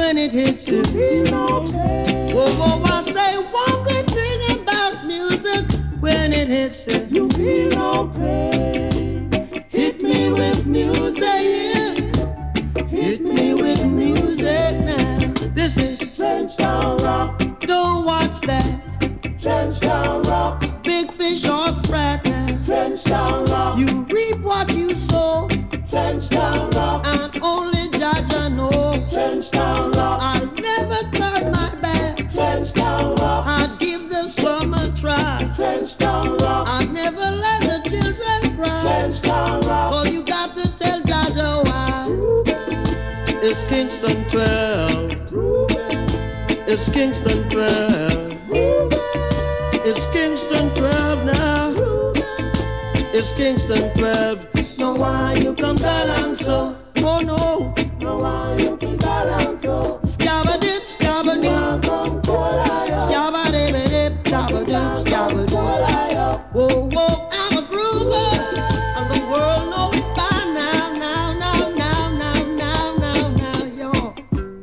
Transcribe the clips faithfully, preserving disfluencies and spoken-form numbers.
when it hits you. Whoa, whoa, I say one good thing about music. When it hits you, you feel no pain. Hit me with music, yeah. Hit me with music now. This is Trenchtown Rock. Don't watch that. Trenchtown Rock. Big fish or sprat now. Trenchtown Rock. You reap what you sow. Trenchtown Rock. And only Jaja know. Trenchtown Rock. I'll never turn my back. Trenchtown Rock. I'd give the slum a try. Trenchtown Rock. I'd never let the children cry. Trenchtown Rock. Oh, you got to tell Jaja why. It's Kingston twelve. It's Kingston twelve. It's Kingston twelve now. It's Kingston twelve. No, why you come down so? Oh no. No, why you come down so? Scabba dip, scabba dip. Scabba dip, dip, scabba dip, scabba dip. Whoa, whoa, I'm a groover. And the world knows it by now, now, now, now, now, now, now, now,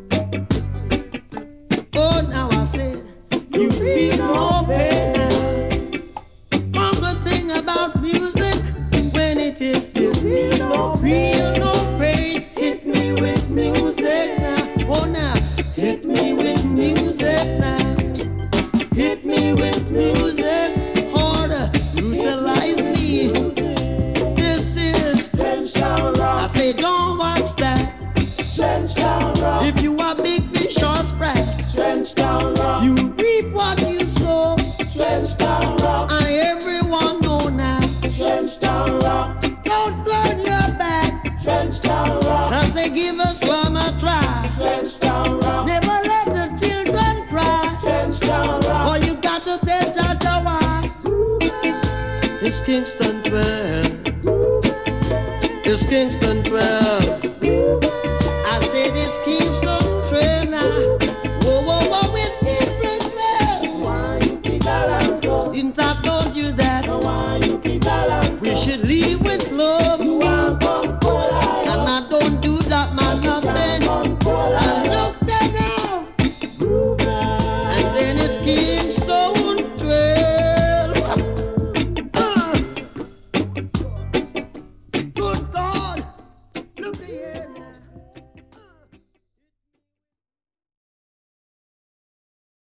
yo. Oh, now I said, you feel no pain. One good thing about music, when it is you feel no, feel no pain. Hit me with music now. Oh, now, hit me with music now. Hit me with music harder. Utilize me. This is Trenchtown Rock. I say, don't watch that. Trenchtown Rock. If you are big fish or sprat, Trenchtown Rock. You reap what you sow. Trenchtown Rock. And everyone know now. Trenchtown Rock. Don't turn your back. Trenchtown Rock. I say, give us some a try. Trenchtown Rock. Never let the children cry. Trenchtown Rock. Oh, you got to tell Jaja why. It's Kingston twelve. It's Kingston.